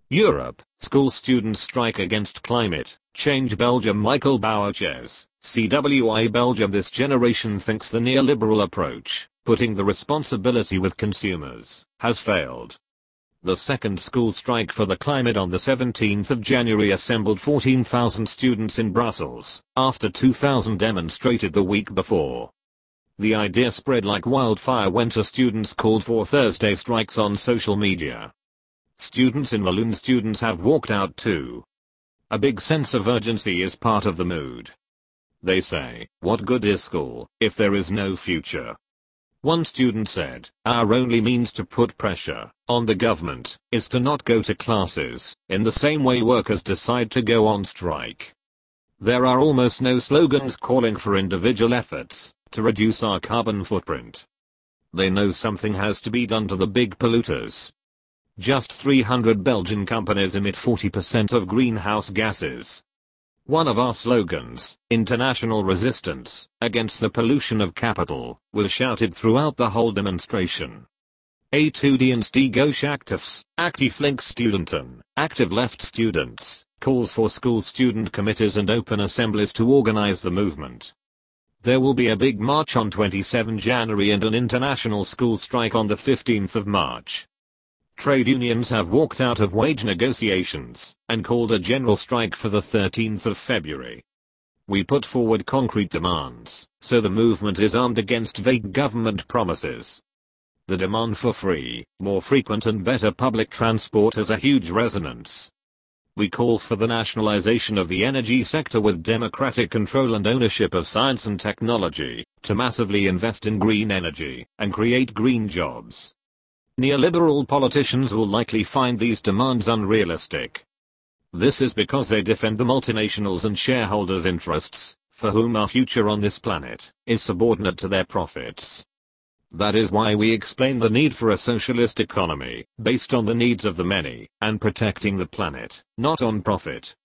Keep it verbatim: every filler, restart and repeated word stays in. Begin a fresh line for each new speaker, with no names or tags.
Europe, school students strike against climate change. Belgium. Michael Bouwtjes, C W I Belgium. This generation thinks the neoliberal approach, putting the responsibility with consumers, has failed. The second school strike for the climate on the seventeenth of January assembled fourteen thousand students in Brussels, after two thousand demonstrated the week before. The idea spread like wildfire when two students called for Thursday strikes on social media. Students in Walloon students have walked out too. A big sense of urgency is part of the mood. They say, what good is school if there is no future? One student said, our only means to put pressure on the government is to not go to classes, in the same way workers decide to go on strike. There are almost no slogans calling for individual efforts to reduce our carbon footprint. They know something has to be done to the big polluters. Just three hundred Belgian companies emit forty percent of greenhouse gases. One of our slogans, International Resistance Against the Pollution of Capital, was shouted throughout the whole demonstration. Etudiantstijgosactifs, actief links studenten, active left students, calls for school student committees and open assemblies to organize the movement. There will be a big march on the twenty-seventh of January and an international school strike on the fifteenth of March. Trade unions have walked out of wage negotiations and called a general strike for the thirteenth of February. We put forward concrete demands, so the movement is armed against vague government promises. The demand for free, more frequent and better public transport has a huge resonance. We call for the nationalization of the energy sector with democratic control and ownership of science and technology, to massively invest in green energy and create green jobs. Neoliberal politicians will likely find these demands unrealistic. This is because they defend the multinationals and shareholders' interests, for whom our future on this planet is subordinate to their profits. That is why we explain the need for a socialist economy, based on the needs of the many, and protecting the planet, not on profit.